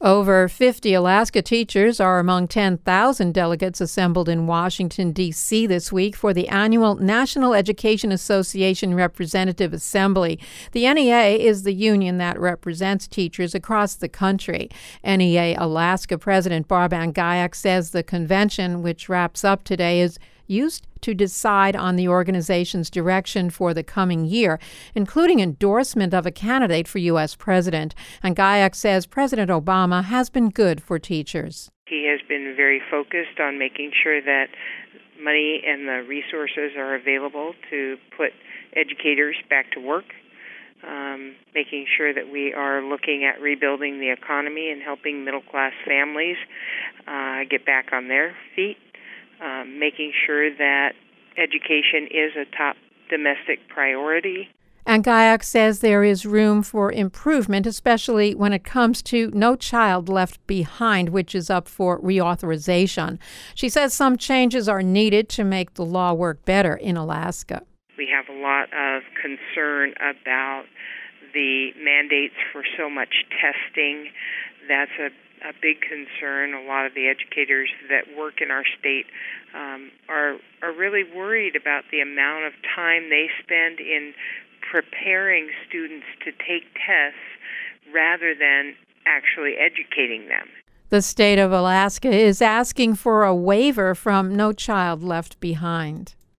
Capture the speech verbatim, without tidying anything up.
Over fifty Alaska teachers are among ten thousand delegates assembled in Washington, D C this week for the annual National Education Association Representative Assembly. The N E A is the union that represents teachers across the country. N E A Alaska President Barb Angayak says the convention, which wraps up today, is used to decide on the organization's direction for the coming year, including endorsement of a candidate for U S president. And Angayak says President Obama has been good for teachers. He has been very focused on making sure that money and the resources are available to put educators back to work, um, making sure that we are looking at rebuilding the economy and helping middle-class families uh, get back on their feet. Um, making sure that education is a top domestic priority. And Angayak says there is room for improvement, especially when it comes to No Child Left Behind, which is up for reauthorization. She says some changes are needed to make the law work better in Alaska. We have a lot of concern about the mandates for so much testing. That's a a big concern. A lot of the educators that work in our state um, are are really worried about the amount of time they spend in preparing students to take tests rather than actually educating them. The state of Alaska is asking for a waiver from No Child Left Behind.